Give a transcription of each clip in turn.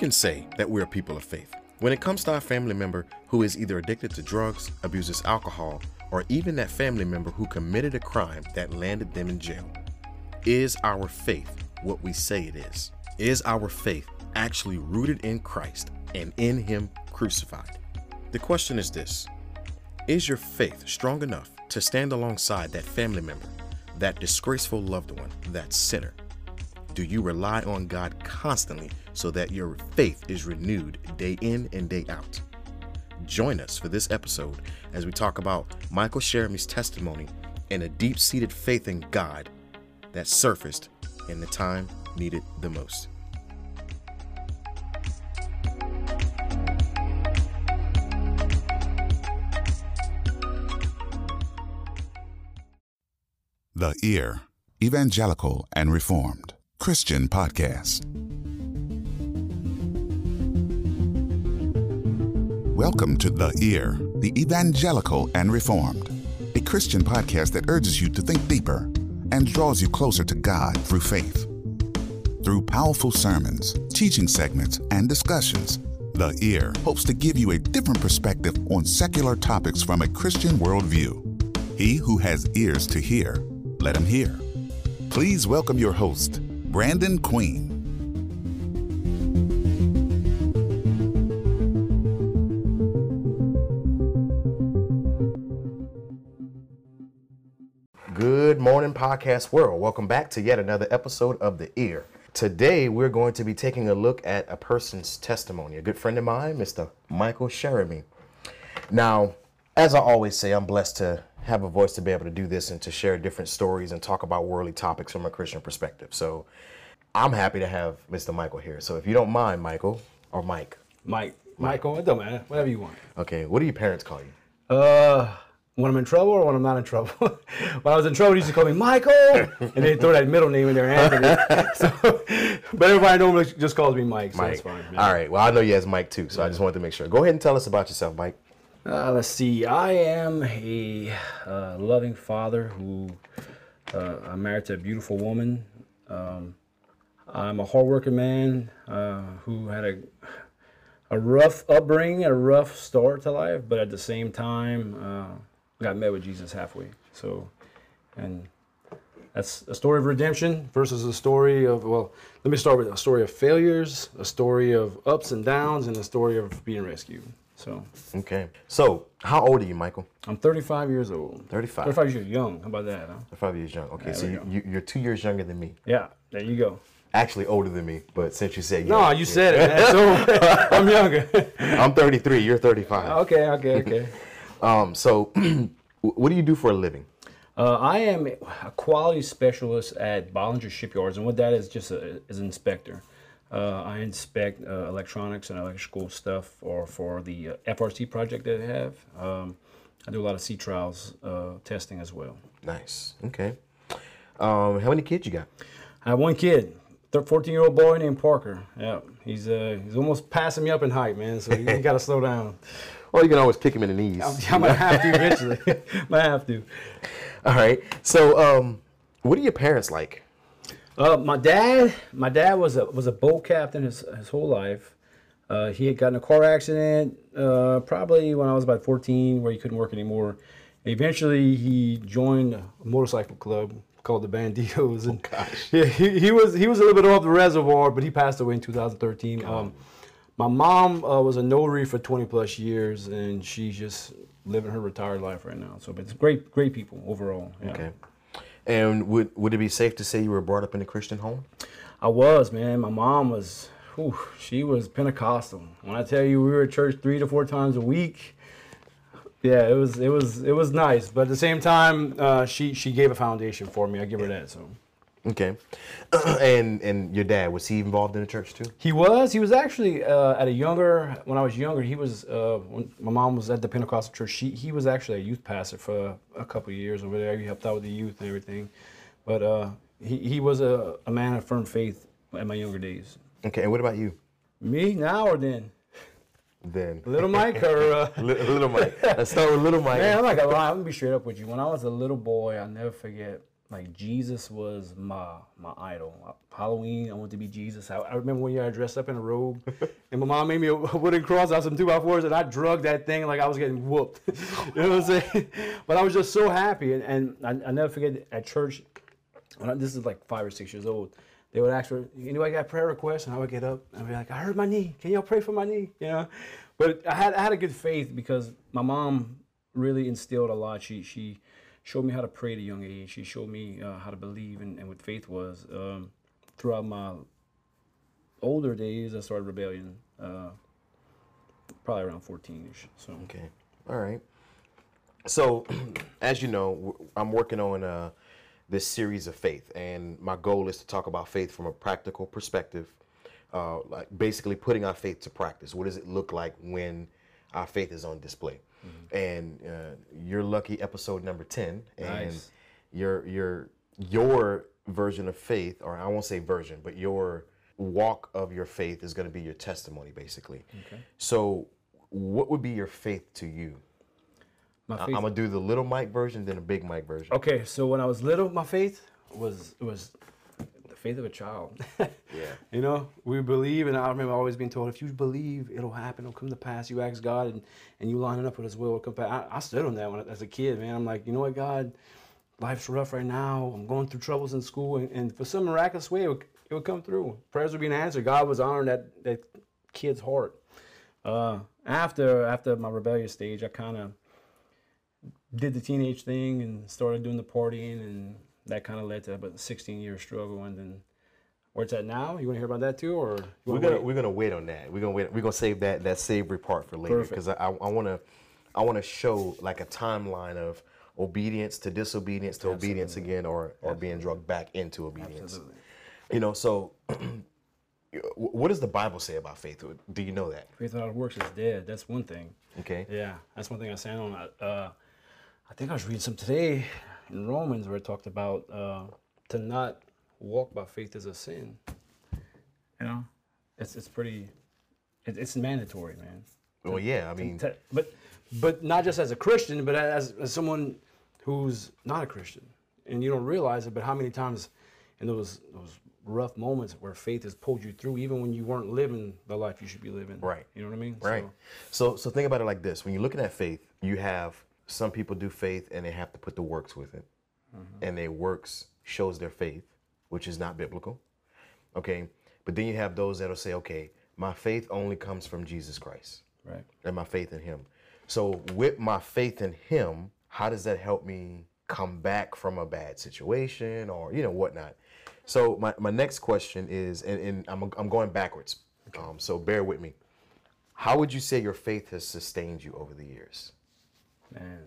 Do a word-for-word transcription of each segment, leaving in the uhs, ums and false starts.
can say that we're a people of faith when it comes to our family member who is either addicted to drugs, abuses alcohol, or even that family member who committed a crime that landed them in jail. Is our faith what we say it is? Is our faith actually rooted in Christ and in Him crucified? The question is this: is your faith strong enough to stand alongside that family member, that disgraceful loved one, that sinner? Do you rely on God constantly so that your faith is renewed day in and day out? Join us for this episode as we talk about Michael Sheremy's testimony and a deep-seated faith in God that surfaced in the time needed the most. The Ear, Evangelical and Reformed Christian Podcast. Welcome to The Ear, the Evangelical and Reformed, a Christian podcast that urges you to think deeper and draws you closer to God through faith. Through powerful sermons, teaching segments, and discussions, The Ear hopes to give you a different perspective on secular topics from a Christian worldview. He who has ears to hear, let him hear. Please welcome your host, Brandon Queen. Good morning, podcast world. Welcome back to yet another episode of The Ear. Today, we're going to be taking a look at a person's testimony. A good friend of mine, Mister Michael Sheremy. Now, as I always say, I'm blessed to have a voice to be able to do this and to share different stories and talk about worldly topics from a Christian perspective. So I'm happy to have Mister Michael here. So if you don't mind, Michael, or Mike. Mike. Michael, it don't matter. Whatever you want. Okay, what do your parents call you? Uh, when I'm in trouble or when I'm not in trouble? When I was in trouble, they used to call me Michael, and they throw that middle name in there, Anthony. So, but everybody normally just calls me Mike, so Mike. that's fine. Yeah. All right, well, I know you as Mike too, so yeah. I just wanted to make sure. Go ahead and tell us about yourself, Mike. Uh, let's see. I am a uh, loving father who uh, I'm married to a beautiful woman. Um, I'm a hardworking man uh, who had a a rough upbringing, a rough start to life, but at the same time, uh, got met with Jesus halfway. So, and that's a story of redemption versus a story of, well, let me start with a story of failures, a story of ups and downs, and a story of being rescued. So. Okay. So, how old are you, Michael? I'm thirty-five years old. thirty-five. thirty-five years young. How about that, huh? thirty-five years young. Okay, yeah, so you, you, you're two years younger than me. Yeah, there you go. Actually older than me, but since you said no, yeah, you yeah. said it, man. So I'm younger. I'm thirty-three. You're thirty-five. Okay, okay, okay. um. So, what do you do for a living? Uh, I am a quality specialist at Bollinger Shipyards, and what that is just a, is an inspector. Uh, I inspect uh, electronics and electrical stuff or for the uh, F R C project that I have. Um, I do a lot of sea trials uh, testing as well. Nice. Okay. Um, how many kids you got? I have one kid, fourteen-year-old boy named Parker. Yeah, he's uh, he's almost passing me up in height, man. So you, you got to slow down. Well, you can always kick him in the knees. I, I might have to eventually. Might have to. All right. So, um, what are your parents like? Uh, my dad, my dad was a was a boat captain his his whole life. Uh, he had gotten a car accident uh, probably when I was about fourteen, where he couldn't work anymore. And eventually, he joined a motorcycle club called the Banditos. And oh, gosh. Yeah, he, he was he was a little bit off the reservoir, but he passed away in two thousand thirteen. Um, my mom uh, was a notary for twenty plus years, and she's just living her retired life right now. So, but it's great, great people overall. Yeah. Okay. And would would it be safe to say you were brought up in a Christian home? I was, man. My mom was, whew, she was Pentecostal. When I tell you we were at church three to four times a week, yeah, it was it was it was nice. But at the same time, uh, she she gave a foundation for me. I give her that. So. Okay. and and your dad, was he involved in the church too? He was. He was actually uh, at a younger, when I was younger, he was, uh, when my mom was at the Pentecostal church, she, he was actually a youth pastor for a couple of years over there. He helped out with the youth and everything. But uh, he, he was a, a man of firm faith in my younger days. Okay, and what about you? Me, now or then? Then. Little Mike or? Uh... little Mike. Let's start with Little Mike. Man, I'm not gonna lie. I'm gonna be straight up with you. When I was a little boy, I'll never forget. like Jesus was my my idol. Halloween, I wanted to be Jesus. I, I remember one year I dressed up in a robe, and my mom made me a wooden cross out of some two by fours, and I drug that thing like I was getting whooped. You know what I'm saying? But I was just so happy, and, and I, I never forget at church. When I, this is like five or six years old. They would ask for, anybody got prayer requests? And I would get up and I'd be like, I hurt my knee. Can y'all pray for my knee? You know, but I had I had a good faith because my mom really instilled a lot. She she showed me how to pray at a young age. She showed me uh, how to believe and, and what faith was. Um, throughout my older days, I started rebellion, uh, probably around fourteen-ish. So okay, all right. So, as you know, I'm working on uh, this series of faith, and my goal is to talk about faith from a practical perspective, uh, like basically putting our faith to practice. What does it look like when our faith is on display? Mm-hmm. And uh, you're lucky, episode number ten, and nice. your your your version of faith, or I won't say version, but your walk of your faith is going to be your testimony, basically. Okay. So, what would be your faith to you? My faith, I'm gonna do the little Mike version, then a big Mike version. Okay, so when I was little, my faith was it was the faith of a child. Yeah. You know, we believe, and I remember always being told, if you believe, it'll happen, it'll come to pass. You ask God, and, and you line it up with His will, it'll come pass. I, I stood on that when as a kid, man. I'm like, you know what, God, life's rough right now. I'm going through troubles in school, and, and for some miraculous way, it would, it would come through. Prayers would be answered. God was honoring that that kid's heart. Uh, after after my rebellious stage, I kind of did the teenage thing and started doing the partying, and that kind of led to about a sixteen year struggle. And then where it's at now, you want to hear about that too, or you we're gonna wait? we're gonna wait on that. We're gonna wait. We're gonna save that that savory part for later, because I I want to I want to show like a timeline of obedience to disobedience to Absolutely. obedience again, or or Absolutely. being drugged back into obedience. Absolutely. You know, so what does the Bible say about faith? Do you know that? Faith without works is dead. That's one thing. Okay. Yeah, that's one thing I stand on. Uh, I think I was reading some today in Romans where it talked about uh, to not walk by faith is a sin. You know, it's it's pretty, it, it's mandatory, man. Well, yeah, I mean, to, but but not just as a Christian, but as, as someone who's not a Christian, and you don't realize it. But how many times in those those rough moments where faith has pulled you through, even when you weren't living the life you should be living. Right. You know what I mean? Right. So, so, so think about it like this: when you're looking at faith, you have some people do faith and they have to put the works with it, mm-hmm. and their works shows their faith, which is not biblical. Okay. But then you have those that'll say, okay, my faith only comes from Jesus Christ. Right. And my faith in Him. So with my faith in Him, how does that help me come back from a bad situation or, you know, whatnot? So my, my next question is, and, and I'm I'm going backwards. Okay. Um, so bear with me. How would you say your faith has sustained you over the years? Man,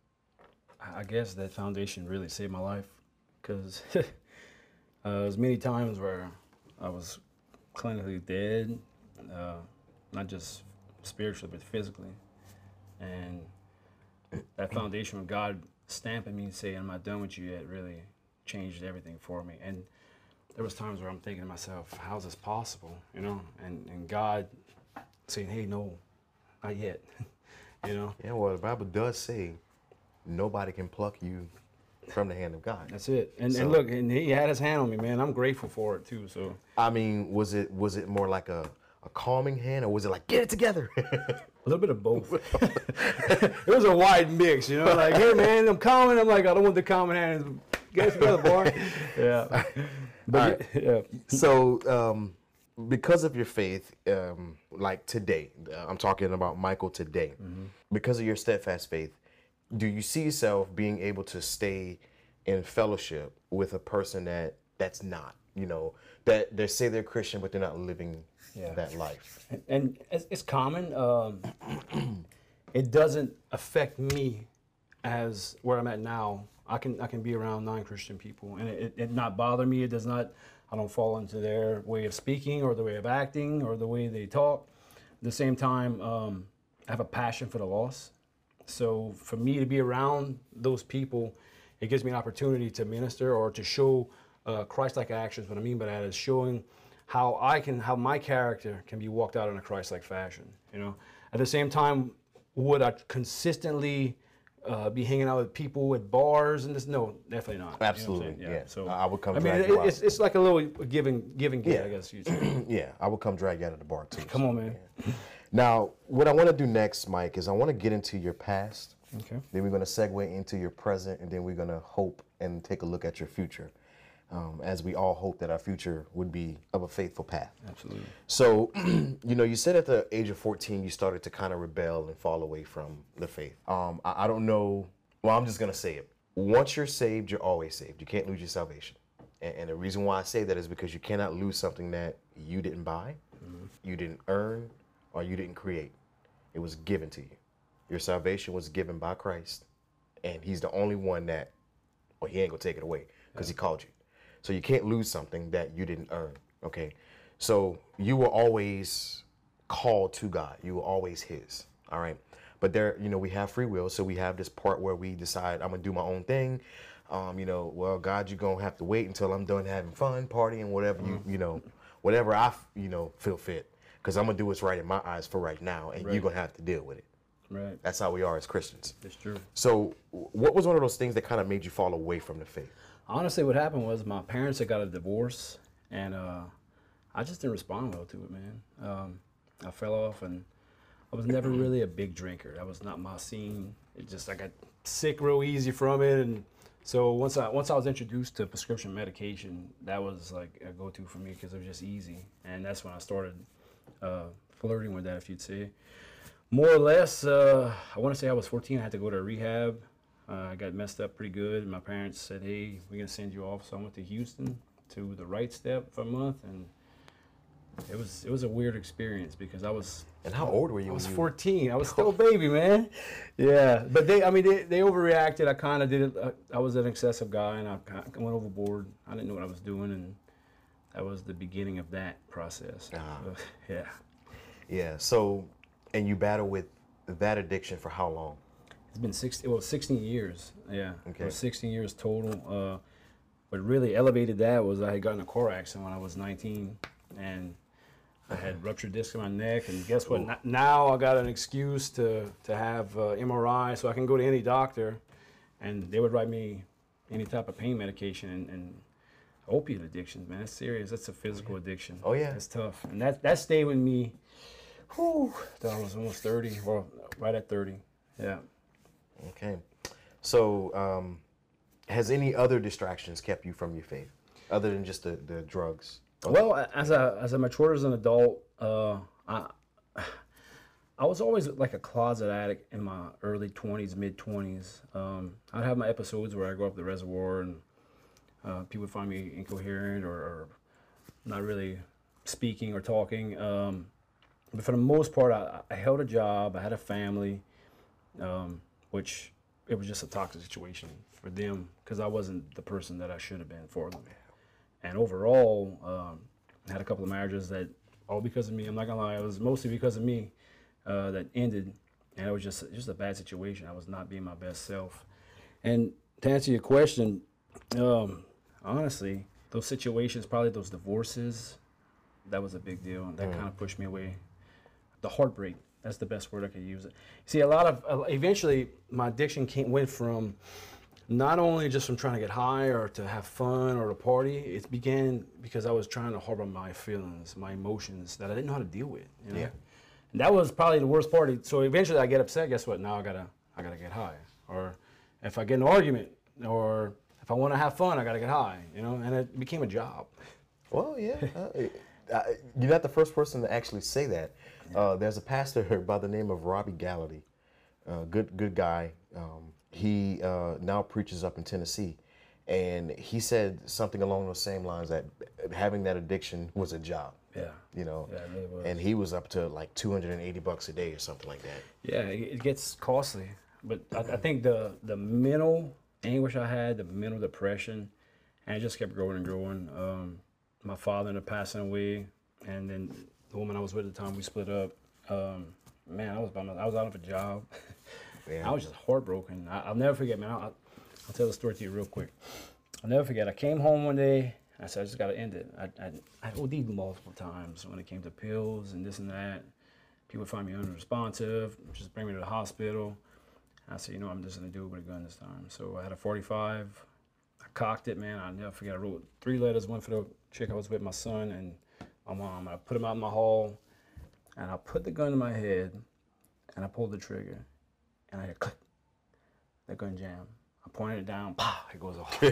I guess that foundation really saved my life, because uh, there's many times where I was clinically dead, uh, not just spiritually, but physically. And that foundation of God stamping me and saying, I'm not done with you yet, really changed everything for me. And there was times where I'm thinking to myself, how's this possible? You know, and, and God saying, hey, no, not yet. You know? Yeah, well, the Bible does say nobody can pluck you from the hand of God. That's it. And, so, and look, and He had His hand on me, man. I'm grateful for it too. So I mean, was it was it more like a, a calming hand, or was it like, get it together? A little bit of both. It was a wide mix, you know, like, hey man, I'm calming. I'm like, I don't want the calming hand. Get it together, boy. Yeah. But right. yeah. So um, because of your faith, um, like today, uh, I'm talking about Michael today, mm-hmm. because of your steadfast faith, do you see yourself being able to stay in fellowship with a person that that's not, you know, that they say they're Christian, but they're not living yeah. that life? And, and it's, it's common. Um, it doesn't affect me as where I'm at now. I can I can be around non-Christian people, and it, it, it not bother me. It does not. I don't fall into their way of speaking or the way of acting or the way they talk. At the same time, um, I have a passion for the lost. So for me to be around those people, it gives me an opportunity to minister or to show uh, Christ-like actions. What I mean by that is showing how I can, how my character can be walked out in a Christ-like fashion. You know, at the same time, would I consistently uh, be hanging out with people at bars and this. No, definitely not. Absolutely, You know what I'm yeah. saying? So I would come I mean, drag it, you out. it's it's like a little giving giving get, Yeah. I guess you'd say. Yeah, I would come drag you out of the bar too. Come on, man. Now, what I want to do next, Mike, is I want to get into your past. Okay. Then we're going to segue into your present, and then we're going to hope and take a look at your future, um, as we all hope that our future would be of a faithful path. Absolutely. So, you know, you said at the age of fourteen, you started to kind of rebel and fall away from the faith. Um, I, I don't know. Well, I'm just going to say it. Once you're saved, you're always saved. You can't lose your salvation. And, and the reason why I say that is because you cannot lose something that you didn't buy, mm-hmm. you didn't earn, or you didn't create. It was given to you. Your salvation was given by Christ, and he's the only one that, well, he ain't gonna take it away because yeah. he called you. So you can't lose something that you didn't earn, okay? So you were always called to God. You were always his, all right? But there, you know, we have free will, so we have this part where we decide, I'm gonna do my own thing. Um, you know, well, God, you're gonna have to wait until I'm done having fun, partying, whatever mm-hmm. you, you know, whatever I, you know, feel fit. Because I'm going to do what's right in my eyes for right now, and right. you're going to have to deal with it. Right. That's how we are as Christians. That's true. So what was one of those things that kind of made you fall away from the faith? Honestly, what happened was my parents had got a divorce, and uh, I just didn't respond well to it, man. Um, I fell off, and I was never really a big drinker. That was not my scene. It just, I got sick real easy from it, and so once I once I was introduced to prescription medication, that was like a go-to for me because it was just easy, and that's when I started Uh, flirting with that, if you'd say. More or less, uh, I want to say I was fourteen. I had to go to rehab. Uh, I got messed up pretty good. My parents said, hey, we're going to send you off. So I went to Houston to the Right Step for a month, and it was it was a weird experience because I was... And how old were you? I was when you... fourteen. I was still a baby, man. Yeah, but they, I mean, they, they overreacted. I kind of did it. I, I was an excessive guy, and I kinda went overboard. I didn't know what I was doing, and that was the beginning of that process. Uh-huh. So, yeah. Yeah. So, and you battle with that addiction for how long? It's been sixteen. Well, sixteen years. Yeah. Okay. It was sixteen years total. Uh, what really elevated that was I had gotten in a car accident when I was nineteen, and I had ruptured disc in my neck. And guess what? Ooh. Now I got an excuse to to have uh, M R I, so I can go to any doctor, and they would write me any type of pain medication and. and opiate addiction, man, that's serious. That's a physical addiction. Oh yeah, it's tough, and that that stayed with me. Whew, till I was almost thirty, or right at thirty. Yeah. Okay, so um, has any other distractions kept you from your faith, other than just the, the drugs? Okay. Well, as I as I matured as an adult, uh, I I was always like a closet addict in my early twenties, mid twenties. Um, I'd have my episodes where I go up the reservoir and. Uh, people find me incoherent or, or not really speaking or talking. Um, but for the most part, I, I held a job. I had a family, um, which it was just a toxic situation for them because I wasn't the person that I should have been for them. And overall, um, I had a couple of marriages that, all because of me, I'm not gonna lie, it was mostly because of me uh, that ended. And it was just, just a bad situation. I was not being my best self. And to answer your question, um, honestly, those situations, probably those divorces, that was a big deal. That mm. kind of pushed me away. The heartbreak, that's the best word I could use. It. See, a lot of, uh, eventually, my addiction came, went from not only just from trying to get high or to have fun or to party, it began because I was trying to harbor my feelings, my emotions that I didn't know how to deal with. You know? Yeah. And that was probably the worst part. So eventually I get upset, guess what? Now I gotta, I gotta get high. Or if I get in an argument, or if I want to have fun, I got to get high, you know, and it became a job. Well, yeah. uh, uh, you're not the first person to actually say that. Uh, there's a pastor by the name of Robbie Gallaty, uh, good good guy. Um, he uh, now preaches up in Tennessee, and he said something along those same lines that having that addiction was a job. Yeah. You know, yeah, it really was. And he was up to like two hundred eighty bucks a day or something like that. Yeah, it gets costly, but I, I think the the mental anguish I had, the mental depression, and it just kept growing and growing. Um, my father ended up passing away, and then the woman I was with at the time, we split up. Um, man, I was by my, I was out of a job. Yeah. I was just heartbroken. I, I'll never forget, man. I'll, I'll tell the story to you real quick. I'll never forget. I came home one day. I said, I just got to end it. I, I, I O D'd multiple times when it came to pills and this and that. People would find me unresponsive, just bring me to the hospital. I said, you know, I'm just gonna do it with a gun this time. So I had a forty-five. I cocked it, man. I never forget. I wrote three letters, one for the chick I was with, my son, and my mom. I put them out in my hall, and I put the gun in my head, and I pulled the trigger, and I heard click. That gun jammed. I pointed it down. Pow! It goes off.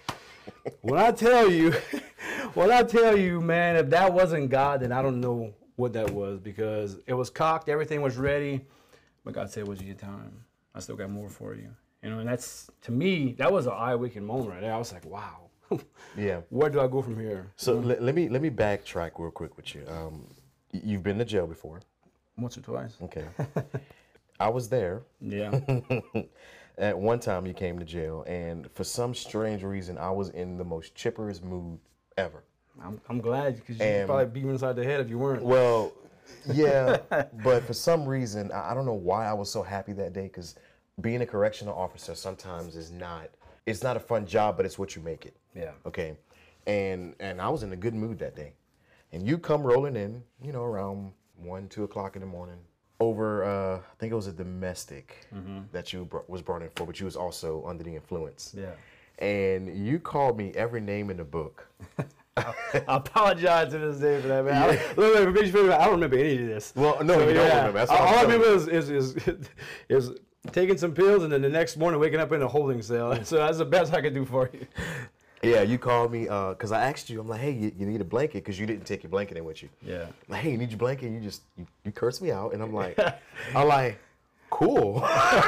When I tell you, when I tell you, man, if that wasn't God, then I don't know what that was, because it was cocked, everything was ready, but God said, "Was your time? I still got more for you." You know, and that's, to me, that was an eye-waking moment right there. I was like, wow. Yeah. Where do I go from here? So mm-hmm. let, let me let me backtrack real quick with you. Um, you've been to jail before. Once or twice. Okay. I was there. Yeah. At one time you came to jail, and for some strange reason, I was in the most chipperest mood ever. I'm I'm glad, because you could probably beat me inside the head if you weren't. Well, yeah, but for some reason, I, I don't know why I was so happy that day, because being a correctional officer sometimes is not, it's not a fun job, but it's what you make it. Yeah. Okay. And and I was in a good mood that day. And you come rolling in, you know, around one, two o'clock in the morning over, uh, I think it was a domestic mm-hmm. that you br- was brought in for, but you was also under the influence. Yeah. And you called me every name in the book. I, I apologize to this day for that, man. Yeah. I, look, look, feel, I don't remember any of this. Well, no, so, you don't yeah. remember. That's what all I'm I remember is, is, is, is taking some pills, and then the next morning waking up in a holding cell. So that's the best I could do for you. Yeah, you called me because uh, I asked you. I'm like, hey, you, you need a blanket, because you didn't take your blanket in with you. Yeah. I'm like, hey, you need your blanket. You just you, you cursed me out, and I'm like, I'm like, cool.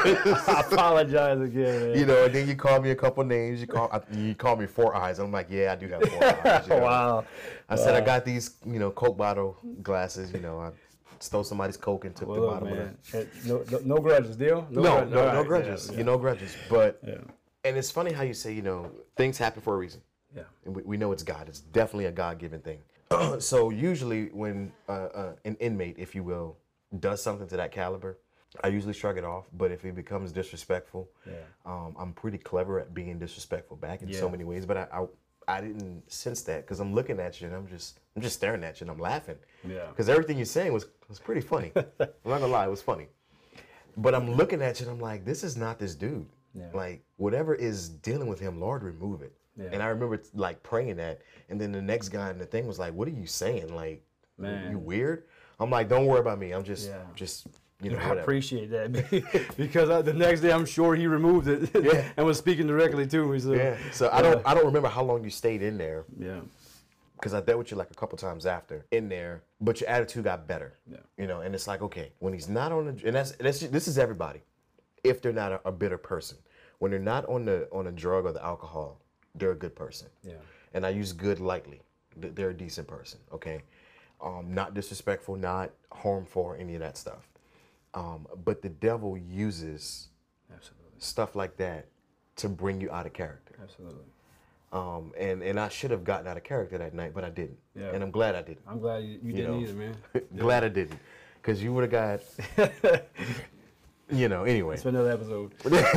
I apologize again, man. You know, and then you called me a couple names. You call you called me Four Eyes. I'm like, yeah, I do have four eyes. You know? Wow. I said wow. I got these, you know, Coke bottle glasses. You know, I stole somebody's Coke and took well, the bottom man. of it. No, no, no grudges, deal? No, no, grudges. no, right. no grudges. Yeah, yeah. You know, grudges. But yeah. And it's funny how you say, you know, things happen for a reason. Yeah. And we, we know it's God. It's definitely a God-given thing. So usually when uh, uh, an inmate, if you will, does something to that caliber, I usually shrug it off. But if he becomes disrespectful, yeah. um, I'm pretty clever at being disrespectful back in yeah. so many ways. But I, I, I didn't sense that, because I'm looking at you and I'm just I'm just staring at you and I'm laughing. Yeah. Because everything you're saying was was pretty funny. I'm not gonna lie, it was funny. But I'm looking at you and I'm like, this is not this dude. Yeah. Like, whatever is dealing with him, Lord, remove it. Yeah. And I remember like praying that, and then the next guy in the thing was like, "What are you saying? Like, man, you weird?" I'm like, "Don't worry about me. I'm just, yeah. just, you know." I whatever. appreciate that, because I, the next day I'm sure he removed it, yeah. and was speaking directly to me. So, yeah. So I don't, I don't remember how long you stayed in there. Yeah. Because I dealt with you like a couple times after in there, but your attitude got better. Yeah. You know, and it's like, okay, when he's not on the, and that's, that's this is everybody, if they're not a, a bitter person, when they're not on the on a drug or the alcohol, they're a good person. Yeah. And I use good lightly. They're a decent person, okay? Um, not disrespectful, not harmful, or any of that stuff. Um, but the devil uses Absolutely. Stuff like that to bring you out of character. Absolutely. Um, and, and I should have gotten out of character that night, but I didn't. Yeah. And I'm glad I didn't. I'm glad you, you, you didn't know? either, man. Glad I didn't. Because you would have got, you know, anyway. That's another episode.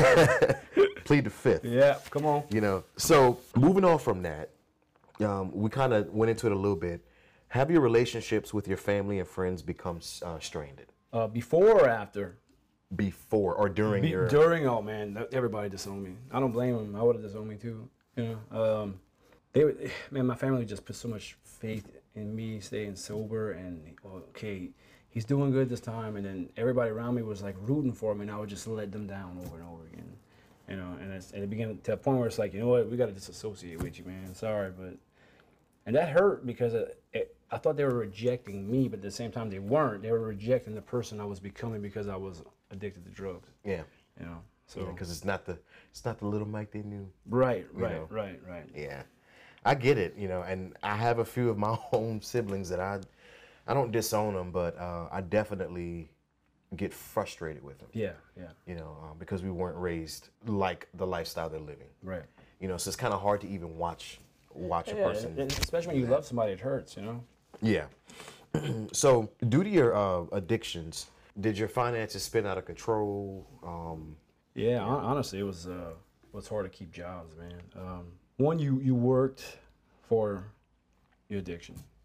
Plead the fifth. Yeah, come on. You know, so moving on from that, um, we kind of went into it a little bit. Have your relationships with your family and friends become uh, strained? Uh, before or after? Before or during Be, your... During, oh man, everybody disowned me. I don't blame them. I would have disowned me too. You know, um, they would, man, my family just put so much faith in me staying sober, and okay, he's doing good this time, and then everybody around me was like rooting for him, and I would just let them down over and over again. You know, and, it's, and it began to a point where it's like, you know what, we got to disassociate with you, man. Sorry, but, and that hurt, because it, it, I thought they were rejecting me, but at the same time they weren't. They were rejecting the person I was becoming because I was addicted to drugs. Yeah. You know, so because yeah, it's not the it's not the little Mike they knew. Right, right, know? right, right. Yeah, I get it. You know, and I have a few of my own siblings that I, I don't disown them, but uh, I definitely get frustrated with them. Yeah, yeah. You know, um, because we weren't raised like the lifestyle they're living. Right. You know, so it's kind of hard to even watch watch yeah, a person. And especially when you love somebody, it hurts. You know. Yeah. So, due to your uh, addictions, did your finances spin out of control? Um, yeah, yeah. Honestly, it was uh, it was hard to keep jobs, man. Um, one, you you worked for your addiction.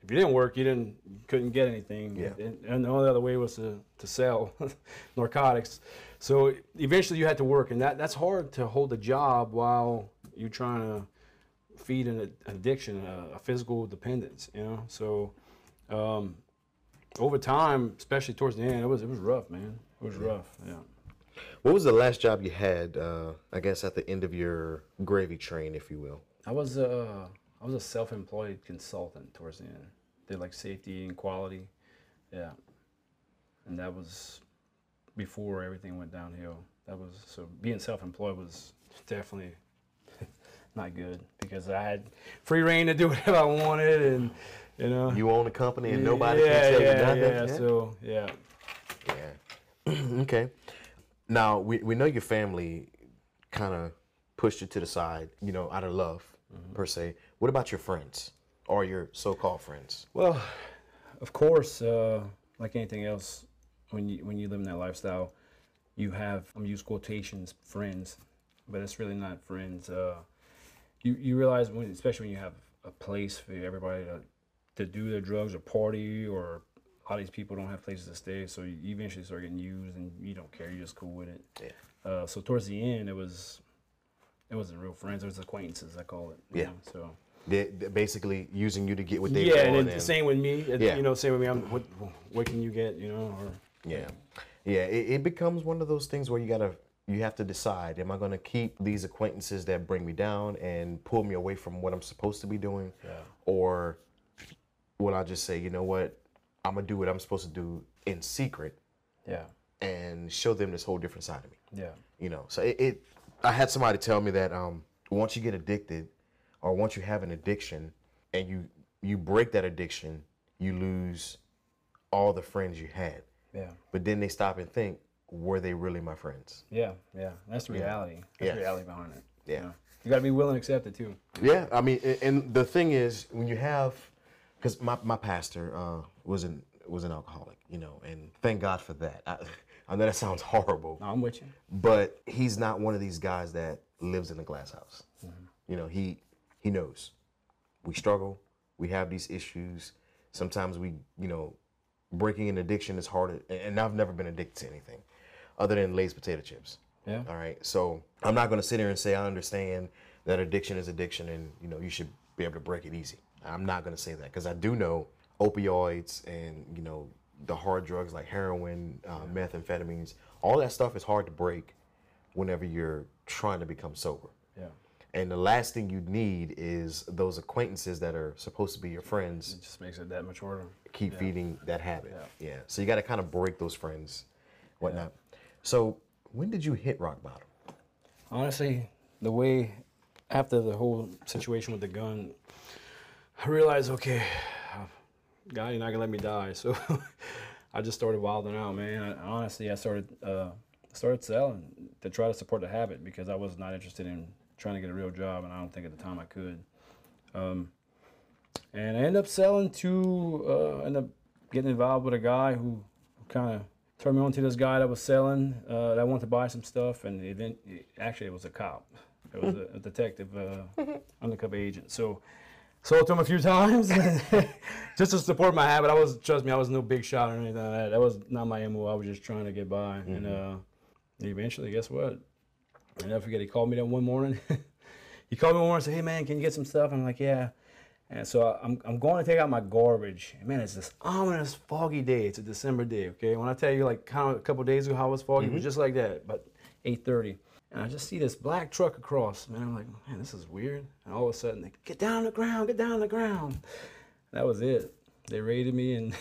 if you didn't work, you didn't you couldn't get anything. Yeah. And, and the only other way was to, to sell narcotics. So eventually you had to work, and that, that's hard to hold a job while you're trying to feed an addiction, a, a physical dependence, you know? So um, over time, especially towards the end, it was it was rough, man. It was rough, yeah. What was the last job you had, uh, I guess, at the end of your gravy train, if you will? I was uh, I was a self-employed consultant towards the end. Did like safety and quality, yeah. And that was before everything went downhill. That was so being self-employed was definitely not good because I had free reign to do whatever I wanted, and you know. You own a company and nobody yeah, can tell yeah, you nothing. Yeah, Yeah. So yeah. Yeah. Okay. Now we we know your family kind of pushed you to the side, you know, out of love mm-hmm. per se. What about your friends or your so-called friends? Well, of course, uh, like anything else, when you when you live in that lifestyle, you have, I'm use quotations, friends, but it's really not friends. Uh, you you realize when, especially when you have a place for everybody to to do their drugs or party, or a lot of these people don't have places to stay, so you eventually start getting used, and you don't care. You're just cool with it. Yeah. Uh, so towards the end, it was it wasn't real friends. It was acquaintances, I call it. Yeah. Know? So. They, they're basically using you to get what they yeah, want. and then same with me. Yeah. You know, same with me. I'm, what what can you get? You know, or yeah, yeah. It, it becomes one of those things where you gotta you have to decide: am I going to keep these acquaintances that bring me down and pull me away from what I'm supposed to be doing, yeah. or will I just say, you know what, I'm gonna do what I'm supposed to do in secret, yeah, and show them this whole different side of me. Yeah, you know. So it, it I had somebody tell me that um, once you get addicted, or once you have an addiction and you you break that addiction, you lose all the friends you had. Yeah. But then they stop and think, were they really my friends? Yeah, yeah. That's the reality. That's Yeah. the reality behind it. Yeah. You know? You got to be willing to accept it too. Yeah, I mean, and- and the thing is, when you have, because my, my pastor uh, was an was an alcoholic, you know, and thank God for that. I, I know that sounds horrible, No, I'm with you. but he's not one of these guys that lives in a glass house. Mm-hmm. You know, he he knows we struggle, we have these issues. Sometimes we, you know, breaking an addiction is hard. And I've never been addicted to anything other than Lay's potato chips. Yeah. All right. So I'm not going to sit here and say I understand that addiction is addiction and, you know, you should be able to break it easy. I'm not going to say that because I do know opioids and, you know, the hard drugs like heroin, uh, methamphetamines, all that stuff is hard to break whenever you're trying to become sober. Yeah. And the last thing you need is those acquaintances that are supposed to be your friends It just makes it that much harder. keep Yeah. feeding that habit. Yeah. Yeah. So you got to kind of break those friends, whatnot. So when did you hit rock bottom? Honestly, the way after the whole situation with the gun, I realized, okay, God, you're not gonna let me die. So I just started wilding out, man. I, honestly, I started uh, started selling to try to support the habit because I was not interested in trying to get a real job, and I don't think at the time I could. Um, and I ended up selling to, uh, ended up getting involved with a guy who, who kind of turned me on to this guy that was selling, uh, that wanted to buy some stuff, and it didn't, it, actually it was a cop. It was a, a detective, uh, undercover agent. So sold to him a few times just to support my habit. I was, trust me, I was no big shot or anything like that. That was not my M O. I was just trying to get by. Mm-hmm. And uh, eventually, guess what? I'll never forget, he called me that one morning. He called me one morning and said, hey, man, can you get some stuff? I'm like, yeah. And so I'm I'm going to take out my garbage. Man, it's this ominous, foggy day. It's a December day, okay? When I tell you, like, kind of a couple of days ago how it was foggy, mm-hmm. it was just like that, but eight thirty. And I just see this black truck across. Man, I'm like, man, this is weird. And all of a sudden, they get down on the ground, get down on the ground. That was it. They raided me, and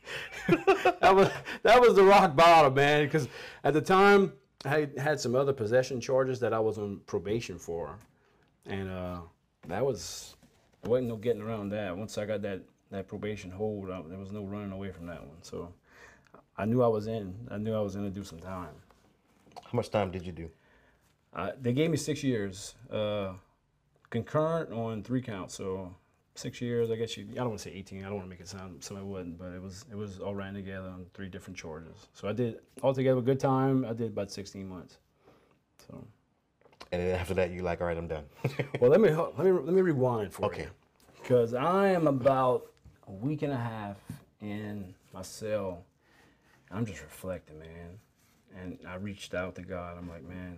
that was that was the rock bottom, man. Because at the time, I had some other possession charges that I was on probation for, and uh, that was there wasn't no getting around that. Once I got that that probation hold, I, there was no running away from that one. So I knew I was in. I knew I was going to do some time. How much time did you do? Uh, they gave me six years, uh, concurrent on three counts. So six years. I guess you. I don't want to say eighteen. I don't want to make it sound something it wasn't, but it was. It was all ran together on three different charges. So I did altogether a good time. I did about sixteen months. So. And then after that, you like, all right, I'm done. Well, let me let me let me rewind for okay. you, because I am about a week and a half in my cell. I'm just reflecting, man. And I reached out to God. I'm like, man,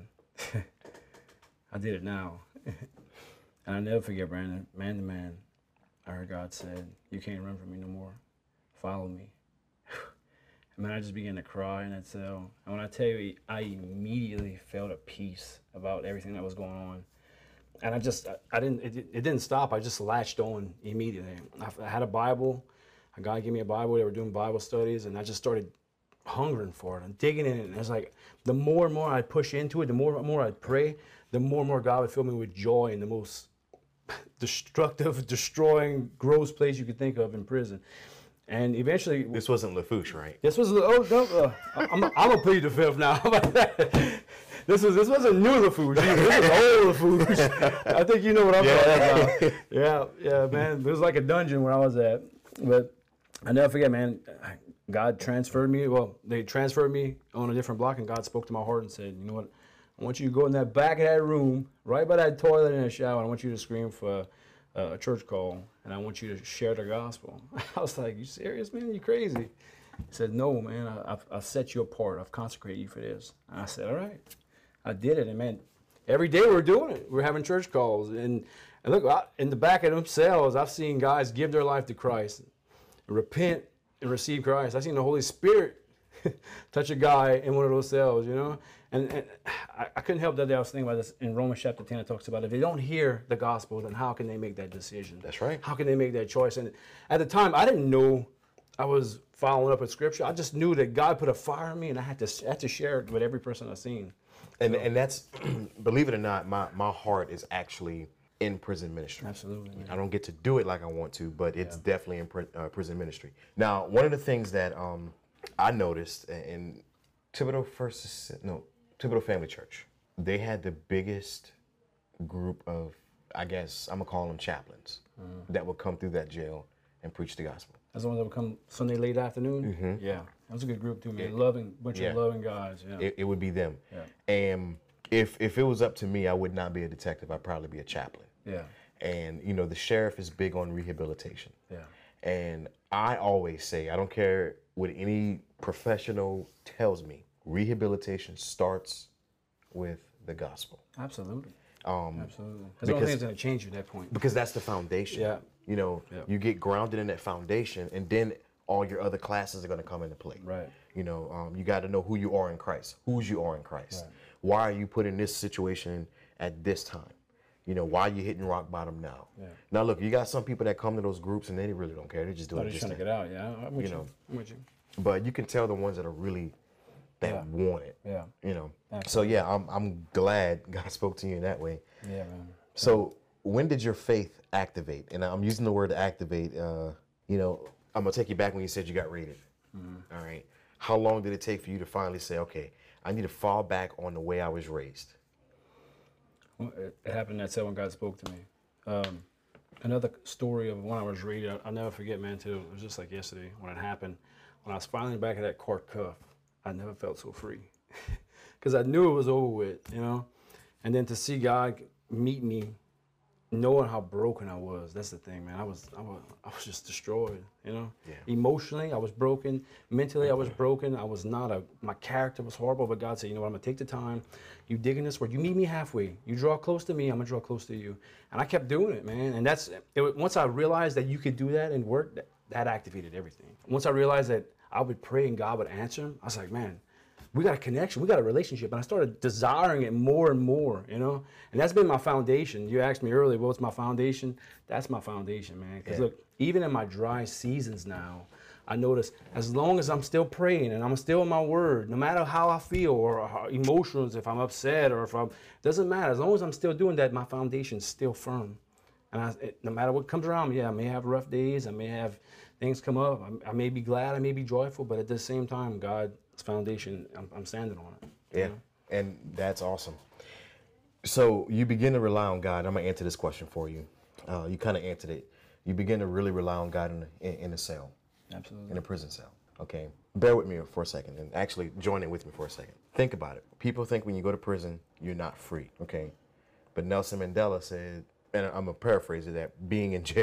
I did it now. And I'll never forget, Brandon, man to man, I heard God said, you can't run from me no more. Follow me. And man, I just began to cry in that cell. And when I tell you, I immediately felt a peace about everything that was going on. And I just, I, I didn't, it, it didn't stop. I just latched on immediately. I, I had a Bible. A guy gave me a Bible. They were doing Bible studies. And I just started hungering for it and digging in it. And it's like, the more and more I push into it, the more and more I pray, the more and more God would fill me with joy in the most destructive, destroying, gross place you could think of in prison. And eventually... This wasn't Lafourche, right? This was... Oh, no, uh, I'm, I'm going to plead the fifth now. How about that? This was this wasn't new Lafourche. This was old Lafourche. I think you know what I'm yeah. talking about. Yeah, yeah, man. It was like a dungeon where I was at. But I never forget, man. God transferred me. Well, they transferred me on a different block, and God spoke to my heart and said, you know what? I want you to go in that back of that room, right by that toilet in the shower. I want you to scream for uh, a church call, and I want you to share the gospel. I was like, you serious, man? You crazy? He said, no, man. I, I've, I've set you apart. I've consecrated you for this. And I said, all right. I did it, and man, every day we we're doing it. We we're having church calls, and, and look, I, in the back of them cells, I've seen guys give their life to Christ, repent, and receive Christ. I've seen the Holy Spirit touch a guy in one of those cells, you know? And, and I, I couldn't help that day. I was thinking about this in Romans chapter ten. It talks about if they don't hear the gospel, then how can they make that decision? That's right. How can they make that choice? And at the time, I didn't know I was following up with Scripture. I just knew that God put a fire in me, and I had to, I had to share it with every person I seen. And and that's, believe it or not, my, my heart is actually in prison ministry. Absolutely. Man. I don't get to do it like I want to, but it's Yeah. definitely in pr- uh, prison ministry. Now, one of the things that um, I noticed in Thibodeau First, no, Thibodeau Family Church, they had the biggest group of, I guess, I'm gonna call them chaplains, mm. that would come through that jail and preach the gospel. That's the ones that would come Sunday late afternoon? Mm-hmm. Yeah. That was a good group too, man. It, loving, bunch yeah. of loving guys. Yeah. It, it would be them. Yeah. And if if it was up to me, I would not be a detective. I'd probably be a chaplain. Yeah. And, you know, the sheriff is big on rehabilitation. Yeah. And I always say, I don't care what any professional tells me, rehabilitation starts with the gospel. Absolutely. Um, Absolutely. That's the only thing that's going to change you at that point. Because that's the foundation. Yeah. You know, yeah. you get grounded in that foundation, and then all your other classes are going to come into play. Right. You know, um, you got to know who you are in Christ, whose you are in Christ. Right. Why are you put in this situation at this time? You know, why are you hitting rock bottom now? Yeah. Now, look, you got some people that come to those groups and they really don't care. They just do Oh, it they're just trying to to- get out, yeah. I'm with you you. know. I'm with you. But you can tell the ones that are really, that Yeah. want it. Yeah. You know. Absolutely. So, yeah, I'm I'm glad God spoke to you in that way. Yeah, man. So when did your faith activate? And I'm using the word activate. Uh, you know, I'm going to take you back when you said you got raided. Mm-hmm. All right. How long did it take for you to finally say, okay, I need to fall back on the way I was raised? Well, it, it happened that cell when God spoke to me. Um, another story of when I was raided, I'll never forget, man, too. It was just like yesterday when it happened. When I was finally back at that court cuff, I never felt so free. Because I knew it was over with, you know? And then to see God meet me, knowing how broken I was, that's the thing, man. I was, I was, I was just destroyed, you know? Yeah. Emotionally, I was broken. Mentally, I was broken. I was not a, my character was horrible, but God said, you know what, I'm gonna take the time. You dig in this word. You meet me halfway. You draw close to me, I'm gonna draw close to you. And I kept doing it, man. And that's, it, once I realized that you could do that and work, that, that activated everything. Once I realized that I would pray and God would answer him, I was like, man, we got a connection, we got a relationship. And I started desiring it more and more, you know? And that's been my foundation. You asked me earlier, what's my foundation? That's my foundation, man. Because Yeah. look, even in my dry seasons now, I notice as long as I'm still praying and I'm still in my word, no matter how I feel or how emotions, if I'm upset or if I'm, doesn't matter. As long as I'm still doing that, my foundation's still firm. And I, it, no matter what comes around me, yeah, I may have rough days, I may have things come up, I, I may be glad, I may be joyful, but at the same time, God's foundation, I'm, I'm standing on it. Yeah, know? and that's awesome. So you begin to rely on God. I'm gonna answer this question for you. Uh, you kind of answered it. You begin to really rely on God in the, in, in the cell, Absolutely. in a prison cell. Okay, bear with me for a second, and actually join in with me for a second. Think about it. People think when you go to prison, you're not free. Okay, but Nelson Mandela said, and I'm gonna paraphrase it, that being in jail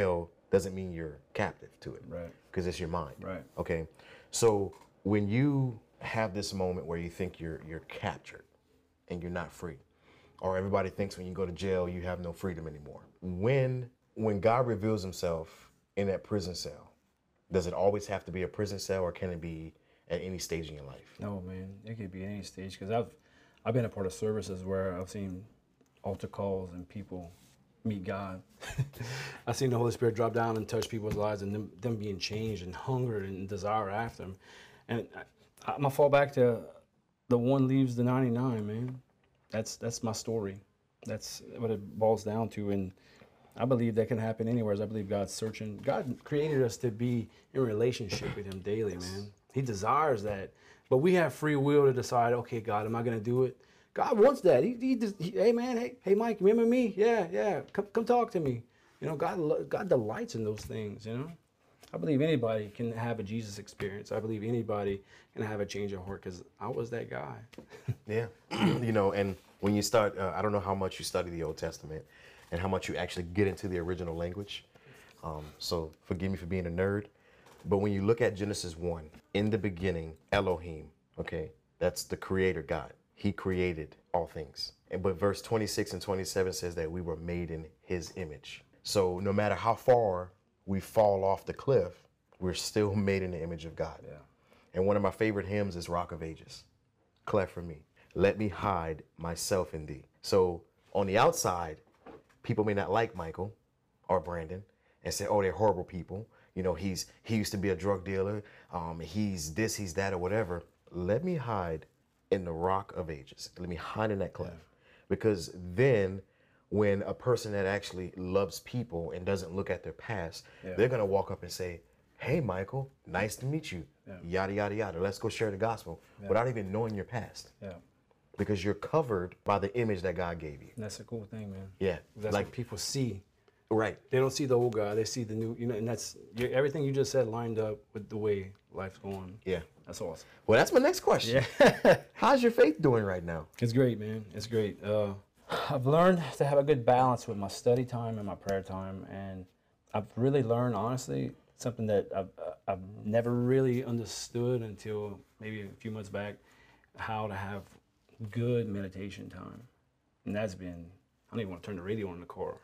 doesn't mean you're captive to it. Right. Because it's your mind. Right. Okay. So when you have this moment where you think you're you're captured and you're not free, or everybody thinks when you go to jail you have no freedom anymore. When when God reveals himself in that prison cell, does it always have to be a prison cell, or can it be at any stage in your life? No, man, it could be any stage, because I've I've been a part of services where I've seen altar calls and people meet God. I've seen the Holy Spirit drop down and touch people's lives, and them, them being changed and hunger and desire after him. And I, I'm gonna fall back to the one leaves the ninety-nine, man. That's that's my story. That's what it boils down to, and I believe that can happen anywhere. I believe God's searching. God created us to be in relationship with him daily, man. He desires that. But we have free will to decide, okay, God, am I going to do it? God wants that. He, he, he, hey, man, hey, hey, Mike, remember me? Yeah, yeah, come come talk to me. You know, God, God delights in those things, you know. I believe anybody can have a Jesus experience. I believe anybody can have a change of heart, because I was that guy. Yeah. You know, and when you start, uh, I don't know how much you study the Old Testament and how much you actually get into the original language. Um, so forgive me for being a nerd. But when you look at Genesis one, in the beginning, Elohim, okay, that's the creator God. He created all things. And, but verse twenty-six and twenty-seven says that we were made in his image. So no matter how far we fall off the cliff, we're still made in the image of God. Yeah. And one of my favorite hymns is Rock of Ages. Cleft for me. Let me hide myself in thee. So on the outside, people may not like Michael or Brandon and say, oh, they're horrible people. You know, he's he used to be a drug dealer. Um, he's this, he's that, or whatever. Let me hide in the Rock of Ages. Let me hide in that cleft. Yeah. Because then when a person that actually loves people and doesn't look at their past, yeah. they're going to walk up and say, hey, Michael, nice to meet you. Yeah. Yada, yada, yada. Let's go share the gospel yeah. without even knowing your past. Yeah. Because you're covered by the image that God gave you. And that's a cool thing, man. Yeah. That's like what people see. Right. They don't see the old guy. They see the new, you know, and that's you, everything you just said lined up with the way life's going. Yeah. That's awesome. Well, that's my next question. Yeah. How's your faith doing right now? It's great, man. It's great. Uh, I've learned to have a good balance with my study time and my prayer time. And I've really learned, honestly, something that I've, I've never really understood until maybe a few months back, how to have good meditation time. And that's been, I don't even want to turn the radio on in the car.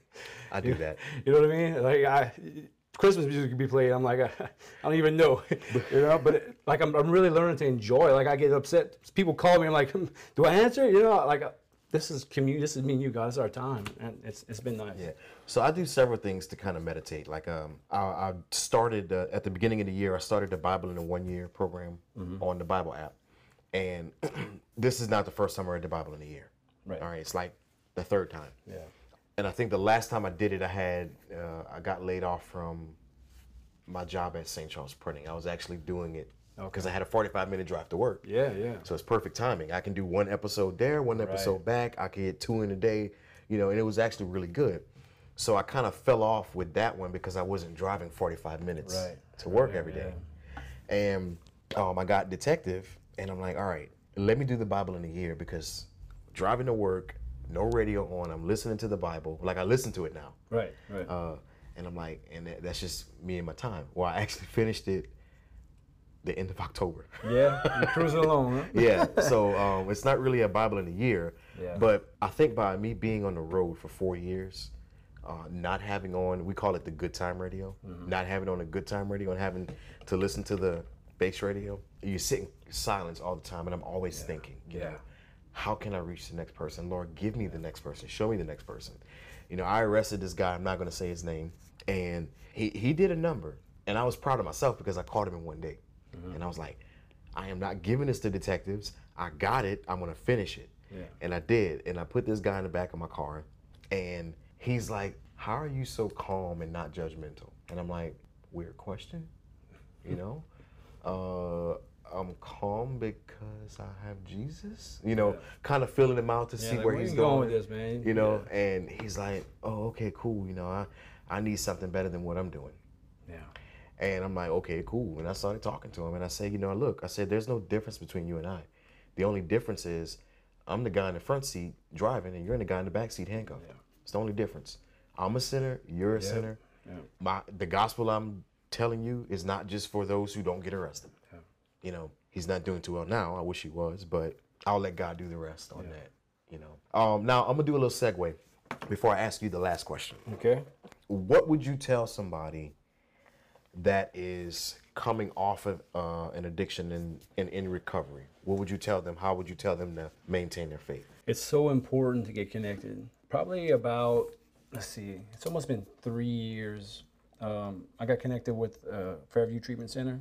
I do that. You know what I mean? Like I, Christmas music could be played. I'm like, I, I don't even know, you know. But it, like, I'm, I'm really learning to enjoy. Like, I get upset. People call me. I'm like, do I answer? You know, like, this is community. This is me and you, God. It's our time, and it's it's been nice. Yeah. So I do several things to kind of meditate. Like, um, I, I started uh, at the beginning of the year. I started the Bible in a one year program mm-hmm. on the Bible app, and this is not the first time I read the Bible in a year. Right. All right. It's like the third time. Yeah. And I think the last time I did it, I had uh, I got laid off from my job at Saint Charles Printing. I was actually doing it because okay. I had a forty-five minute drive to work. Yeah, yeah. So it's perfect timing. I can do one episode there, one episode right. back. I could get two in a day, you know, and it was actually really good. So I kind of fell off with that one because I wasn't driving forty-five minutes right. to work yeah, every day. Yeah. And um, I got Detective, and I'm like, all right, let me do the Bible in a year, because driving to work, no radio on, I'm listening to the Bible. Like, I listen to it now. Right, right. Uh, and I'm like, and that, that's just me and my time. Well, I actually finished it the end of October. Yeah, you're cruising along, huh? Yeah, so um, it's not really a Bible in a year. Yeah. But I think by me being on the road for four years, uh, not having on, we call it the good time radio, mm-hmm. not having on a good time radio and having to listen to the bass radio, you sit in silence all the time, and I'm always yeah. thinking, you yeah. know, how can I reach the next person? Lord, give me the next person. Show me the next person. You know, I arrested this guy. I'm not going to say his name. And he, he did a number. And I was proud of myself because I caught him in one day. Mm-hmm. And I was like, I am not giving this to detectives. I got it. I'm going to finish it. Yeah. And I did. And I put this guy in the back of my car. And he's like, how are you so calm and not judgmental? And I'm like, weird question, you know? Uh... I'm calm because I have Jesus, you know, yeah. kind of feeling him out to yeah, see like, where, where he's going, going with this, man. You know, yeah. and he's like, oh, okay, cool. You know, I, I need something better than what I'm doing. Yeah. And I'm like, okay, cool. And I started talking to him, and I said, you know, look, I said, there's no difference between you and I. The only difference is I'm the guy in the front seat driving, and you're in the guy in the back seat handcuffed. Yeah. It's the only difference. I'm a sinner, you're a yep. sinner. Yeah. My the gospel I'm telling you is not just for those who don't get arrested. Yeah. You know, he's not doing too well now. I wish he was, but I'll let God do the rest on yeah. that. You know. Um, now I'm gonna do a little segue before I ask you the last question. Okay. What would you tell somebody that is coming off of uh, an addiction and in, in, in recovery? What would you tell them? How would you tell them to maintain their faith? It's so important to get connected. Probably about, let's see, it's almost been three years. Um, I got connected with uh, Fairview Treatment Center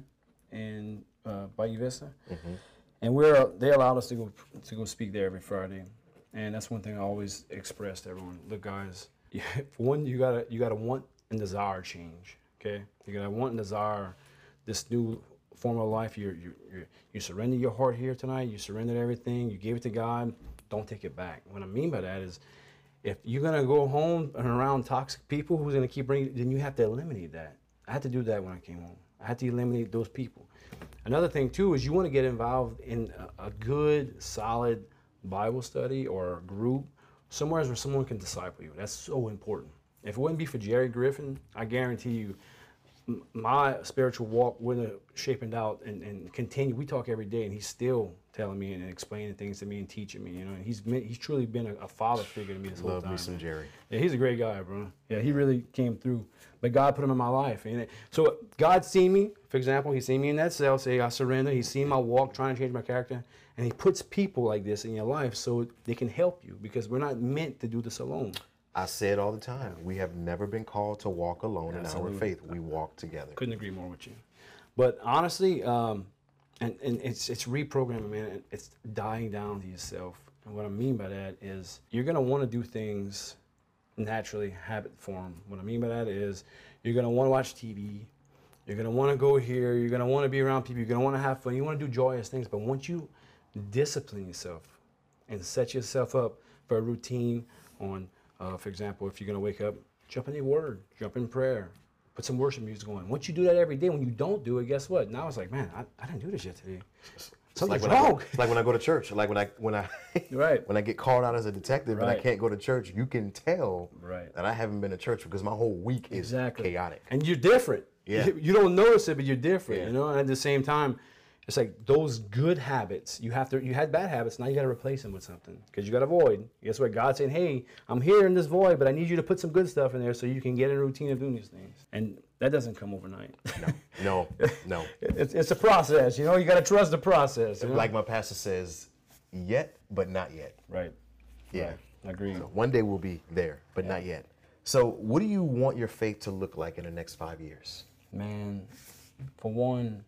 in uh, Bayou Vista. Mm-hmm. And we're they allowed us to go to go speak there every Friday. And that's one thing I always express to everyone. Look, guys, for one, you gotta you gotta want and desire change. Okay, you gotta want and desire this new form of life. You you you you surrender your heart here tonight. You surrendered everything. You gave it to God. Don't take it back. What I mean by that is, if you're gonna go home and around toxic people who's gonna keep bringing, then you have to eliminate that. I had to do that when I came home. I had to eliminate those people. Another thing too is you want to get involved in a, a good, solid Bible study or a group, somewhere where someone can disciple you. That's so important. If it wouldn't be for Jerry Griffin, I guarantee you, m- my spiritual walk wouldn't have shapen out and, and continue. We talk every day, and he's still telling me and explaining things to me and teaching me. You know, and he's been, he's truly been a, a father figure to me this whole Love time. Love me some Jerry. Yeah, he's a great guy, bro. Yeah, he really came through. But God put him in my life. And it, so God seen me, for example, he seen me in that cell, say I surrender. He's seen my walk, trying to change my character. And he puts people like this in your life so they can help you, because we're not meant to do this alone. I say it all the time. We have never been called to walk alone Absolutely. in our faith. We walk together. Couldn't agree more with you. But honestly, um, and, and it's it's reprogramming, man. It's dying down to yourself. And what I mean by that is you're going to want to do things naturally, habit form. What I mean by that is you're going to want to watch T V. You're going to want to go here. You're going to want to be around people. You're going to want to have fun. You want to do joyous things. But once you discipline yourself and set yourself up for a routine on, uh, for example, if you're going to wake up, jump in the word, jump in prayer, put some worship music on. Once you do that every day, when you don't do it, guess what? Now it's like, man, I, I didn't do this yet today. Something's like wrong. Go, it's like when I go to church. Like when I when I right. when I get called out as a detective right. and I can't go to church, you can tell right. that I haven't been to church because my whole week is exactly. chaotic. And you're different. Yeah. You, you don't notice it, but you're different. Yeah. You know. And at the same time, it's like those good habits. You have to. You had bad habits. Now you got to replace them with something, because you got a void. Guess what? God's saying, "Hey, I'm here in this void, but I need you to put some good stuff in there so you can get in a routine of doing these things." And that doesn't come overnight. No, no, no. It's it's a process. You know, you got to trust the process. You know? Like my pastor says, yet, but not yet. Right. Yeah. Right. I agree. So one day we'll be there, but yeah. not yet. So, what do you want your faith to look like in the next five years? Man, for one,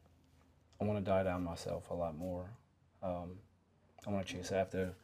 I want to die down myself a lot more. Um, I want to chase after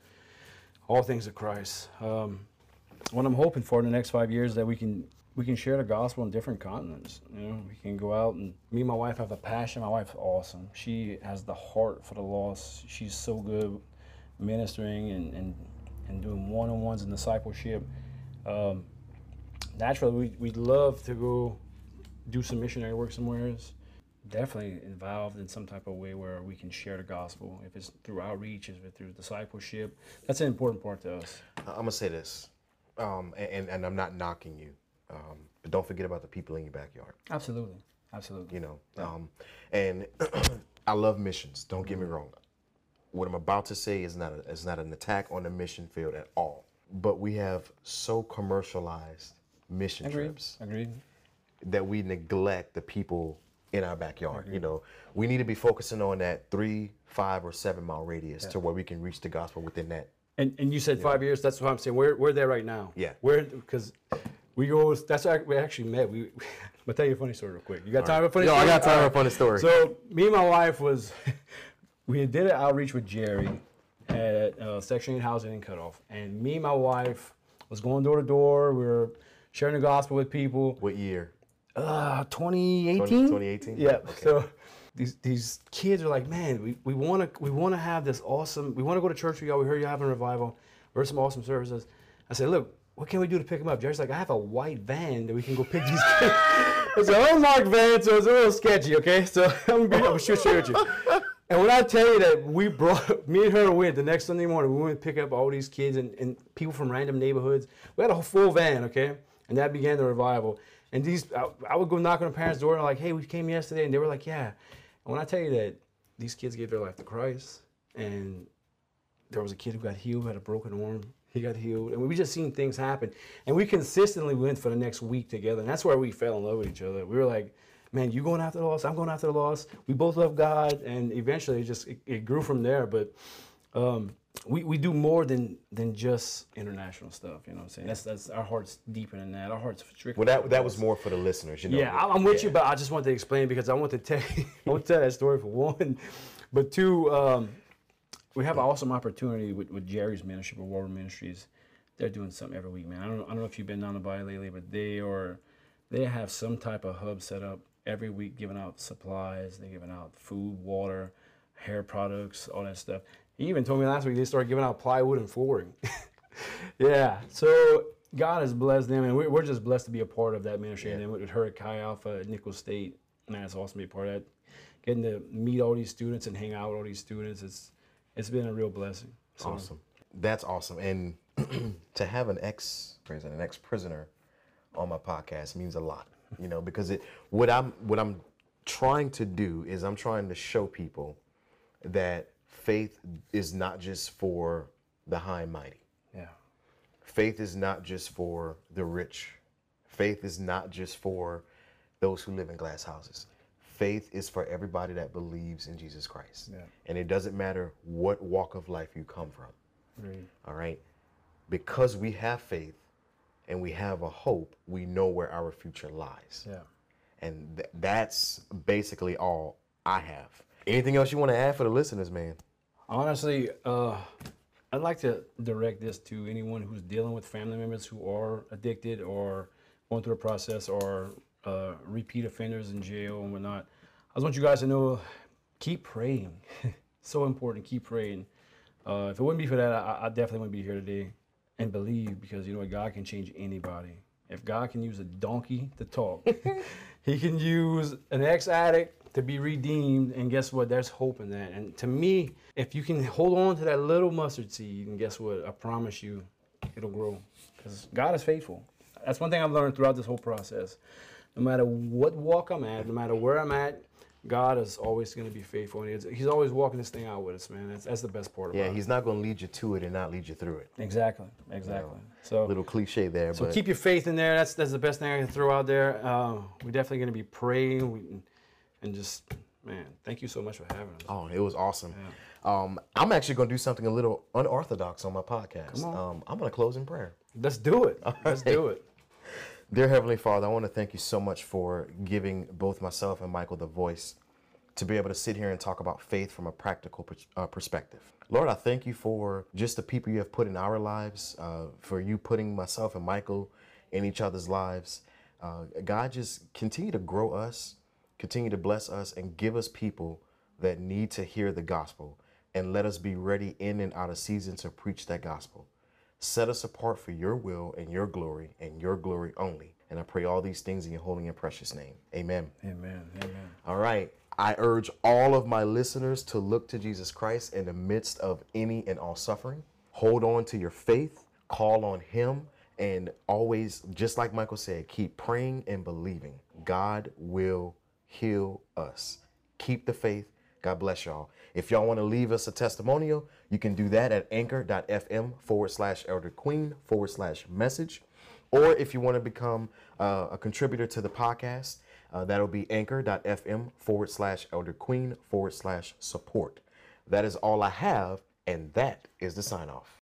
all things of Christ. Um, what I'm hoping for in the next five years is that we can we can share the gospel on different continents. You know, we can go out, and me and my wife have a passion. My wife's awesome. She has the heart for the lost. She's so good ministering and and, and doing one-on-ones and discipleship. Um, naturally, we, we'd love to go do some missionary work somewhere else. Definitely involved in some type of way where we can share the gospel. If it's through outreach, if it's through discipleship, that's an important part to us. I'm gonna say this, um, and and I'm not knocking you, um, but don't forget about the people in your backyard. Absolutely, absolutely. You know, yeah. um, and I love missions. Don't get me wrong. What I'm about to say is not a, is not an attack on the mission field at all. But we have so commercialized mission Agreed. trips Agreed. that we neglect the people in our backyard. You know, we need to be focusing on that three, five, or seven mile radius yeah. to where we can reach the gospel within that. And and you said yeah. five years. That's what I'm saying. We're we're there right now. Yeah. We're because we go. That's our, we actually met. We. I'll tell you a funny story real quick. You got time for a funny Yo, story? I got time for a funny story. So me and my wife was, we did an outreach with Jerry at uh, Section eight Housing in Cutoff, and me and my wife was going door to door. We were sharing the gospel with people. What year? Uh, twenty eighteen. twenty eighteen. Yeah. Okay. So these these kids are like, man, we we want to we want to have this awesome. We want to go to church with y'all. We heard you're having a revival. We heard some awesome services. I said, look, what can we do to pick them up? Jerry's like, I have a white van that we can go pick these kids. It's an unmarked van, so it's a little sketchy. Okay, so I'm gonna shoot you with you. And when I tell you that we brought, me and her went the next Sunday morning, we went to pick up all these kids and, and people from random neighborhoods. We had a full van, okay? And that began the revival. And these, I, I would go knock on the parents' door and like, hey, we came yesterday, and they were like, yeah. And when I tell you that these kids gave their life to Christ, and there was a kid who got healed, had a broken arm, he got healed, and we just seen things happen. And we consistently went for the next week together, and that's where we fell in love with each other. We were like, man, you going after the lost, I'm going after the lost. We both love God, and eventually it just it, it grew from there. But um, we, we do more than than just international stuff. You know what I'm saying? That's that's our heart's deeper than that. Our heart's strictly. Well, that that was more for the listeners, you know. Yeah, I'm with yeah. you, but I just want to explain because I want to tell you, I want to tell that story for one, but two, um, we have an awesome opportunity with, with Jerry's ministry, with Water Ministries. They're doing something every week, man. I don't I don't know if you've been down the bay lately, but they are they have some type of hub set up every week, giving out supplies. They're giving out food, water, hair products, all that stuff. He even told me last week they started giving out plywood and flooring. Yeah, so God has blessed them, and we're just blessed to be a part of that ministry. Yeah. And then with her at Chi Alpha at Nicholls State, man, it's awesome to be a part of that. Getting to meet all these students and hang out with all these students, it's it's been a real blessing. So, awesome. That's awesome. And to have an ex-prisoner, an ex-prisoner on my podcast means a lot, you know, because it what I'm what I'm trying to do is I'm trying to show people that faith is not just for the high and mighty. Yeah. Faith is not just for the rich. Faith is not just for those who live in glass houses. Faith is for everybody that believes in Jesus Christ. Yeah. And it doesn't matter what walk of life you come from. Right. All right. Because we have faith and we have a hope, we know where our future lies. Yeah. And th- that's basically all I have. Anything else you want to add for the listeners, man? Honestly, uh, I'd like to direct this to anyone who's dealing with family members who are addicted or going through a process or uh, repeat offenders in jail and whatnot. I just want you guys to know, keep praying. So important, keep praying. Uh, if it wouldn't be for that, I, I definitely wouldn't be here today. And believe, because you know what, God can change anybody. If God can use a donkey to talk, he can use an ex-addict to be redeemed, and guess what? There's hope in that. And to me, if you can hold on to that little mustard seed, and guess what? I promise you, it'll grow. Because God is faithful. That's one thing I've learned throughout this whole process. No matter what walk I'm at, no matter where I'm at, God is always going to be faithful. And he's always walking this thing out with us, man. That's, that's the best part about yeah, it. Yeah, he's not going to lead you to it and not lead you through it. Exactly, exactly. You know, so little cliche there. So but keep your faith in there. That's that's the best thing I can throw out there. Uh, we're definitely going to be praying we, and just, man, thank you so much for having us. Oh, it was awesome. Yeah. Um, I'm actually going to do something a little unorthodox on my podcast. Come on. Um, I'm going to close in prayer. Let's do it. All Let's right. do it. Dear Heavenly Father, I want to thank you so much for giving both myself and Michael the voice to be able to sit here and talk about faith from a practical uh, perspective. Lord, I thank you for just the people you have put in our lives, uh, for you putting myself and Michael in each other's lives. Uh, God, just continue to grow us, continue to bless us, and give us people that need to hear the gospel, and let us be ready in and out of season to preach that gospel. Set us apart for your will and your glory and your glory only. And I pray all these things in your holy and precious name. Amen. Amen. Amen. All right. I urge all of my listeners to look to Jesus Christ in the midst of any and all suffering. Hold on to your faith, call on him, and always, just like Michael said, keep praying and believing. God will heal us. Keep the faith. God bless y'all. If y'all want to leave us a testimonial, you can do that at anchor.fm forward slash elder queen forward slash message. Or if you want to become uh, a contributor to the podcast, uh, that'll be anchor.fm forward slash elder queen forward slash support. That is all I have, and that is the sign off.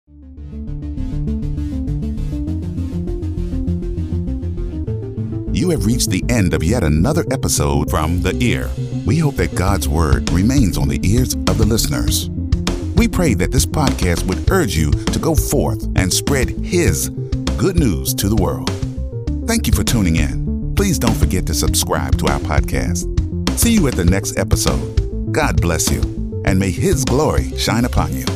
You have reached the end of yet another episode from The Ear. We hope that God's word remains on the ears of the listeners. We pray that this podcast would urge you to go forth and spread his good news to the world. Thank you for tuning in. Please don't forget to subscribe to our podcast. See you at the next episode. God bless you, and may his glory shine upon you.